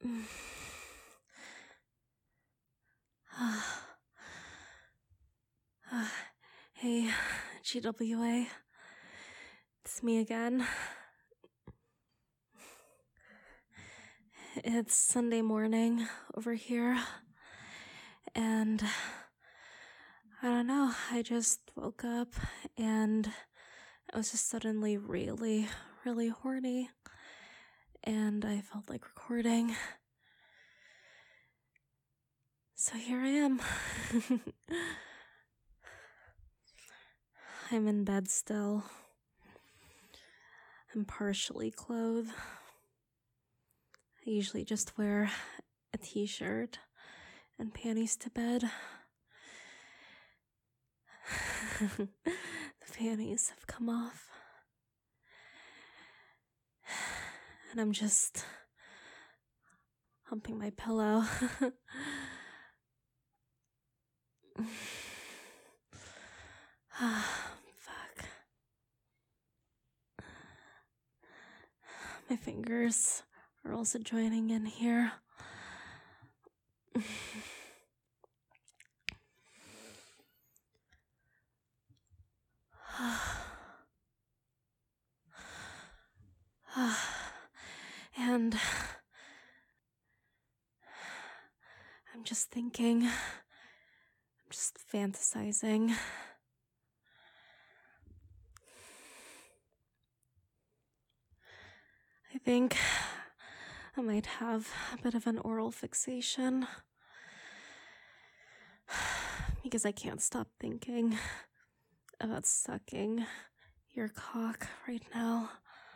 Hey, GWA. It's me again. It's Sunday morning over here, and I don't know, I just woke up and I was just suddenly really, really horny, and I felt like recording. So here I am. I'm in bed still. I'm partially clothed. I usually just wear a t-shirt and panties to bed. The panties have come off. And I'm just humping my pillow. Fuck. My fingers are also joining in here. And I'm just thinking, I'm just fantasizing. I think I might have a bit of an oral fixation because I can't stop thinking about sucking your cock right now.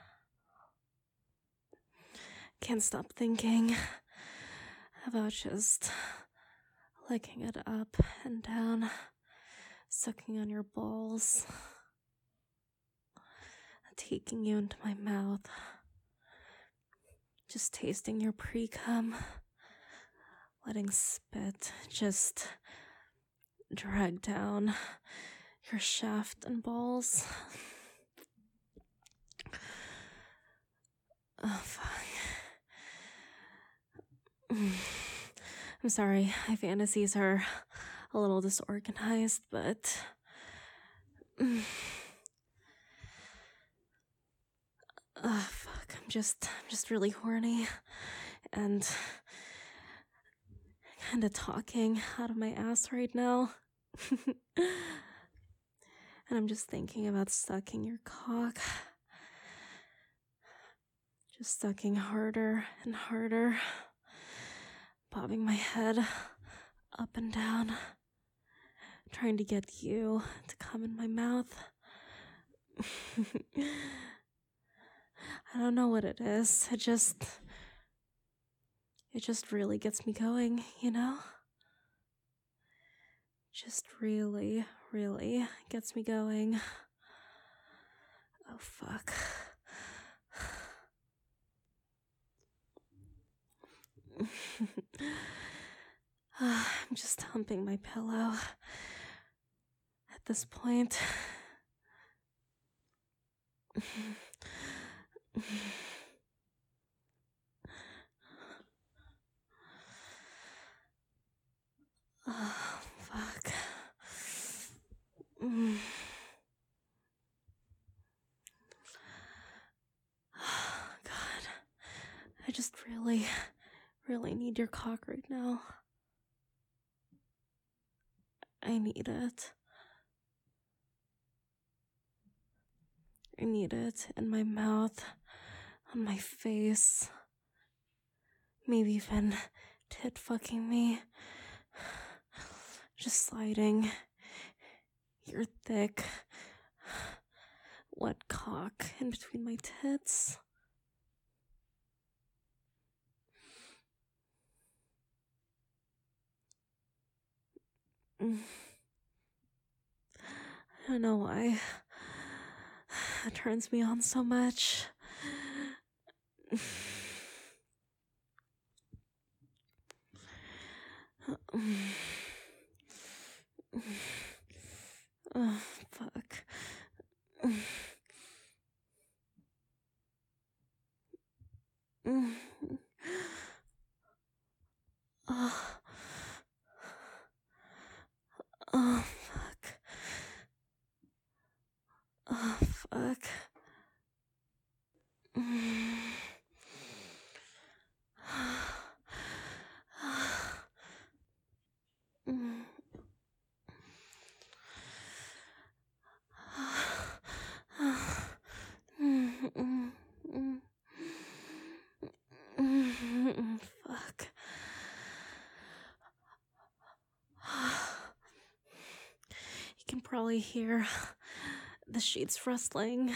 Can't stop thinking about just licking it up and down, sucking on your balls, taking you into my mouth, just tasting your pre-cum, letting spit just drag down your shaft and balls. Oh, fuck. I'm sorry, my fantasies are a little disorganized, but fuck, I'm just really horny and kind of talking out of my ass right now. And I'm just thinking about sucking your cock. Just sucking harder and harder, bobbing my head up and down, trying to get you to come in my mouth. I don't know what it is. It just really gets me going, you know? Just really, really gets me going. Oh, fuck. I'm just humping my pillow at this point. Oh, fuck. God. I just really, really need your cock right now. I need it. I need it in my mouth, on my face, maybe even tit fucking me. Just sliding your thick, wet cock in between my tits. I don't know why it turns me on so much. Oh, fuck. Fuck. You can probably hear the sheets rustling.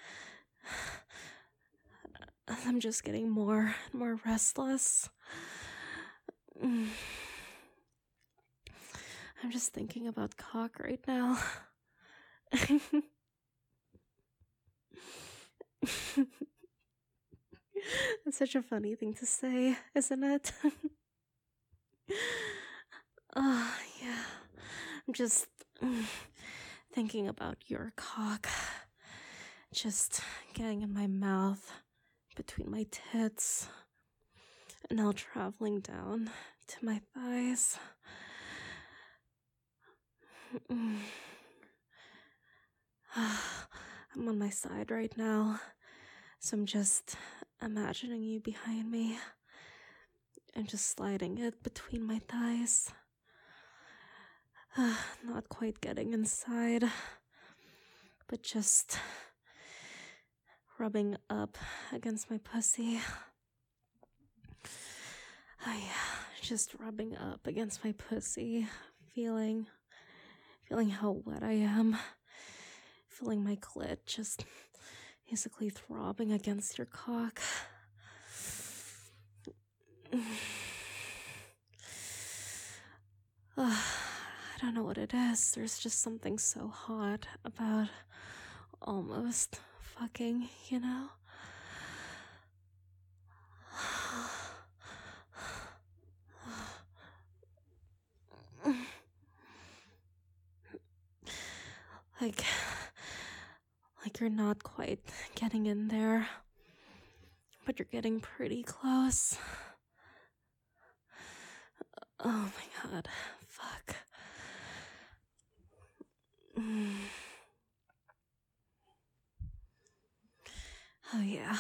I'm just getting more and more restless. I'm just thinking about cock right now. It's such a funny thing to say, isn't it? Yeah. I'm just thinking about your cock. Just getting in my mouth, between my tits, and now traveling down to my thighs. I'm on my side right now, so I'm just imagining you behind me and just sliding it between my thighs. Not quite getting inside, but just rubbing up against my pussy. Just rubbing up against my pussy, feeling how wet I am, feeling my clit just basically throbbing against your cock. I don't know what it is. There's just something so hot about almost fucking, you know? Like you're not quite getting in there, but you're getting pretty close. Oh my god, fuck. Oh yeah.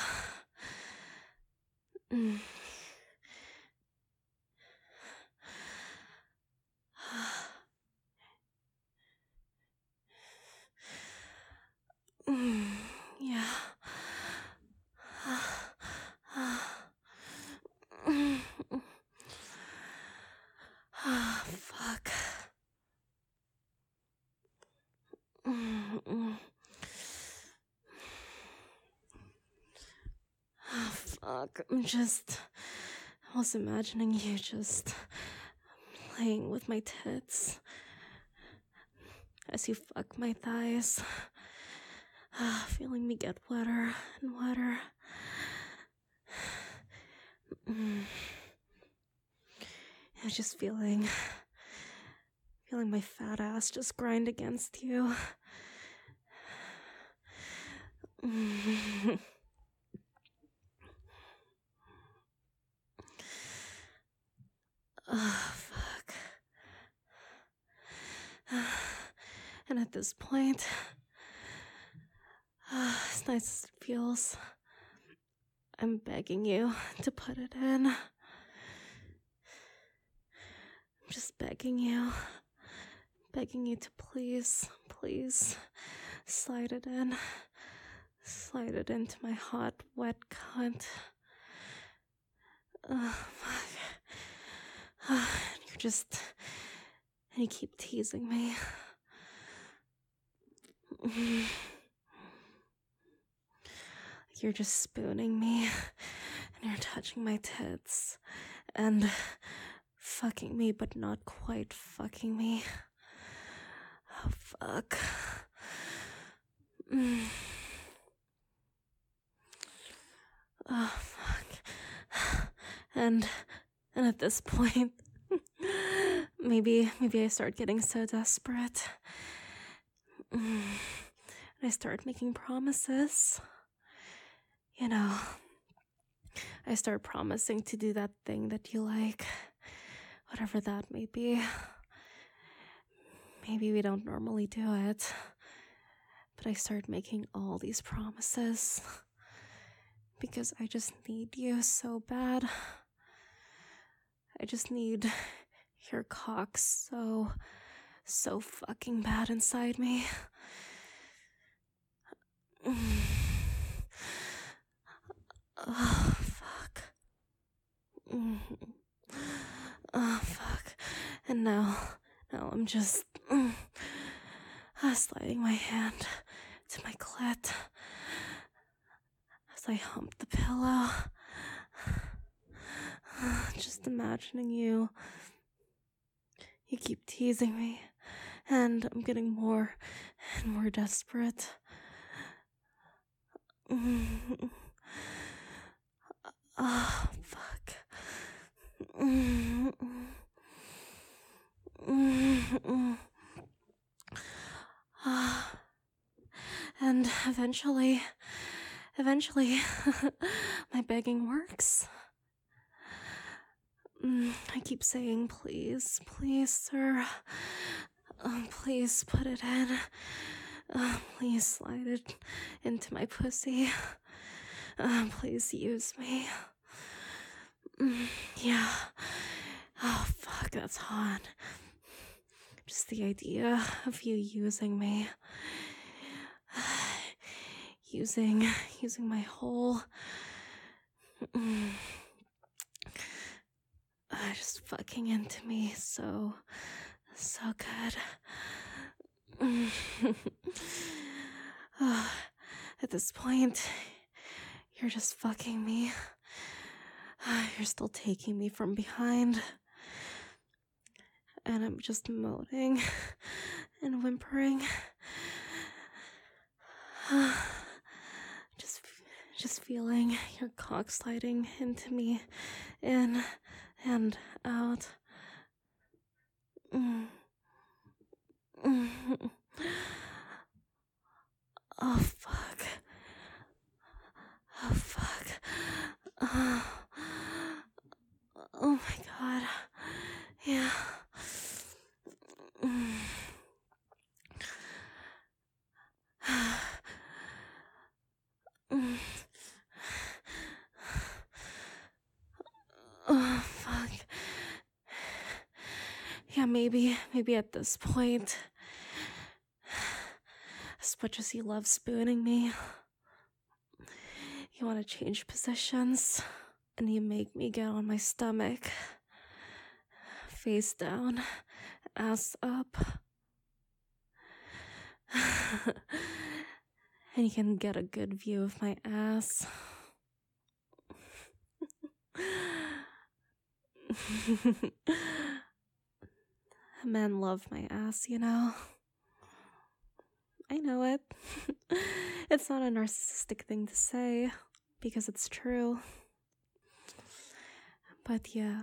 Yeah. Fuck. Fuck. I was imagining you just playing with my tits as you fuck my thighs, feeling me get wetter and wetter. I was just feeling my fat ass just grind against you. Oh, fuck. And at this point, as nice as it feels, I'm begging you to put it in. I'm just begging you to please slide it in. Slide it into my hot, wet cunt. Fuck. And you keep teasing me. You're just spooning me, and you're touching my tits, and fucking me, but not quite fucking me. Oh, fuck. Oh, fuck. And at this point, maybe I start getting so desperate. And I start making promises. You know, I start promising to do that thing that you like, whatever that may be. Maybe we don't normally do it, but I start making all these promises because I just need you so bad. I just need your cock so fucking bad inside me. Oh, fuck. And now I'm just sliding my hand to my clit as I hump the pillow. Just imagining you. You keep teasing me, and I'm getting more and more desperate. Oh, fuck. And eventually, my begging works. I keep saying, please, sir. Please put it in. Please slide it into my pussy. Please use me. Yeah. Oh, fuck, that's hot. Just the idea of you using me. Using my whole... just fucking into me so good. At this point, you're just fucking me. You're still taking me from behind. And I'm just moaning and whimpering. Just feeling your cock sliding into me, in and out. Oh, fuck. Oh, fuck. Oh my god. Yeah. Oh, fuck. Yeah, maybe at this point, as much as you love spooning me, you want to change positions, and you make me get on my stomach, face down, ass up. And you can get a good view of my ass. Men love my ass, you know. I know it. It's not a narcissistic thing to say, because it's true. But yeah.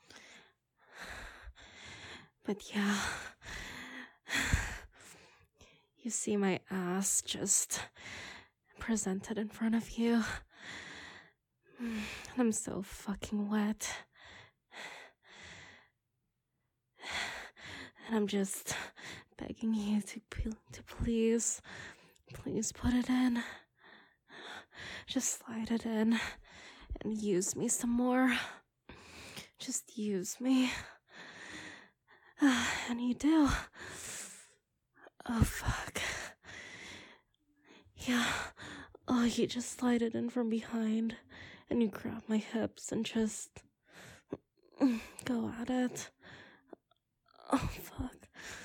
You see my ass just presented in front of you. And I'm so fucking wet. And I'm just begging you to please put it in. Just slide it in and use me some more. Just use me. And you do. Oh, fuck. Yeah. Oh, you just slide it in from behind, and you grab my hips and just go at it. Oh, fuck.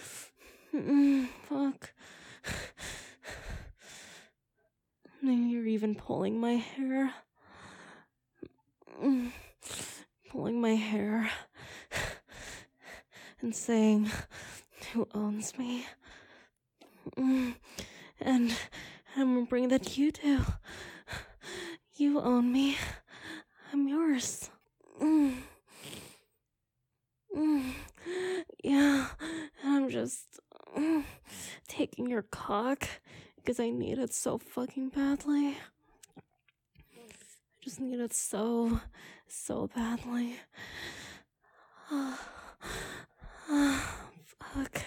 Fuck. You're even pulling my hair. Pulling my hair. And saying, who owns me? And I'm remembering that you do. You own me. I'm yours. Yeah, I'm just taking your cock because I need it so fucking badly. I just need it so badly. Fuck.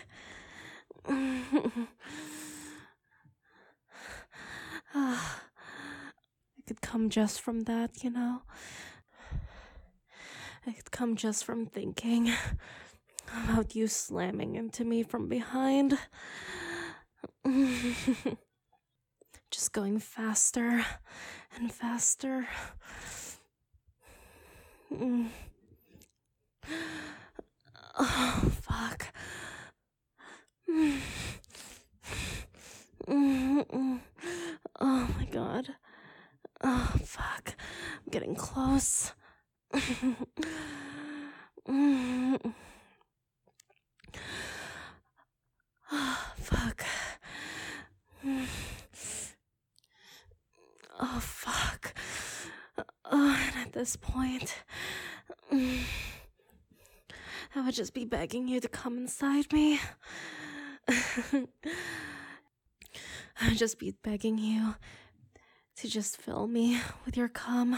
I could come just from that, you know? I could come just from thinking about you slamming into me from behind. Just going faster and faster. Oh, fuck. close. Fuck. Oh, fuck. And at this point, I would just be begging you to come inside me. I would just be begging you to just fill me with your cum.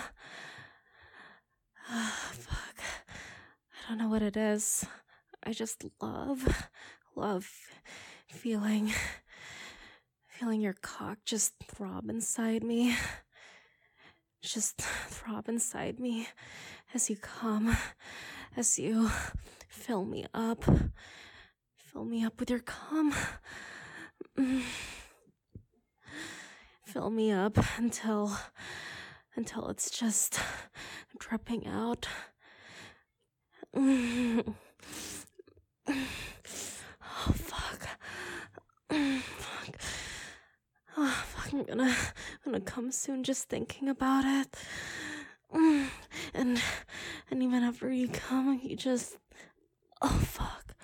Fuck. I don't know what it is. I just love feeling your cock just throb inside me. Just throb inside me as you come, as you fill me up with your cum. Fill me up until it's just dripping out. Oh, fuck. Fuck. Oh, fuck, I'm gonna come soon just thinking about it. And even after you come, you just... Oh, fuck.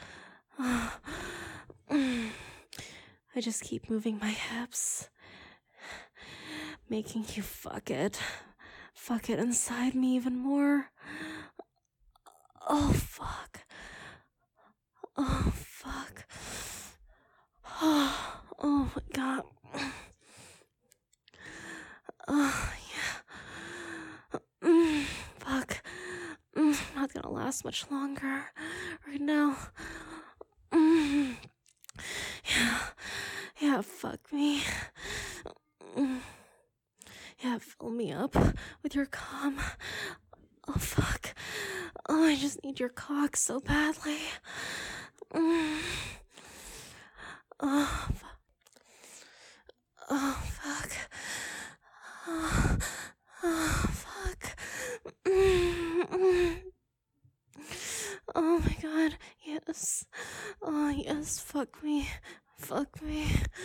I just keep moving my hips, making you fuck it inside me even more. Oh, fuck. Oh, fuck. Oh my god. Oh, yeah. Fuck. I'm not gonna last much longer right now. Yeah, fuck me. Yeah, fill me up with your cum. Oh, fuck. Oh, I just need your cock so badly. Oh, fuck. Oh, fuck. Oh, fuck. Oh my god, yes. Oh, yes, fuck me. Fuck me.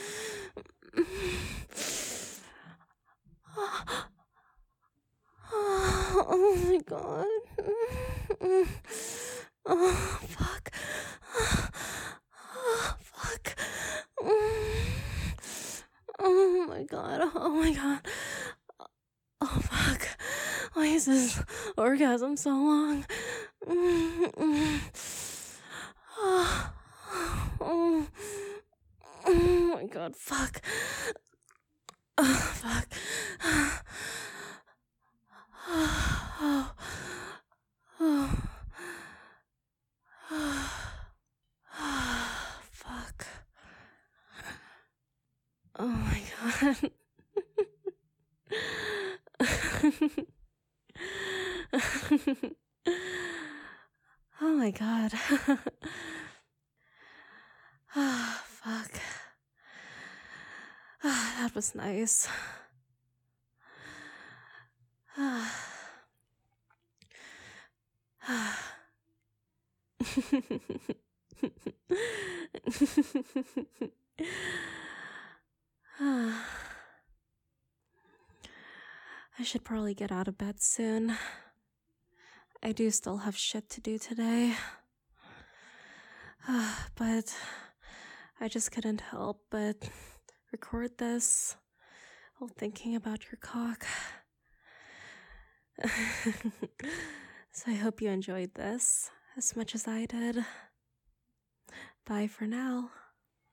Oh my god. Oh, fuck. Oh, fuck. Oh my god. Oh my god. Oh, fuck. Why is this orgasm so long? Oh my god, fuck. Fuck. Fuck. Oh my god. Oh my god. Fuck. That was nice. I should probably get out of bed soon. I do still have shit to do today. But I just couldn't help but record this while thinking about your cock. So I hope you enjoyed this as much as I did. Bye for now.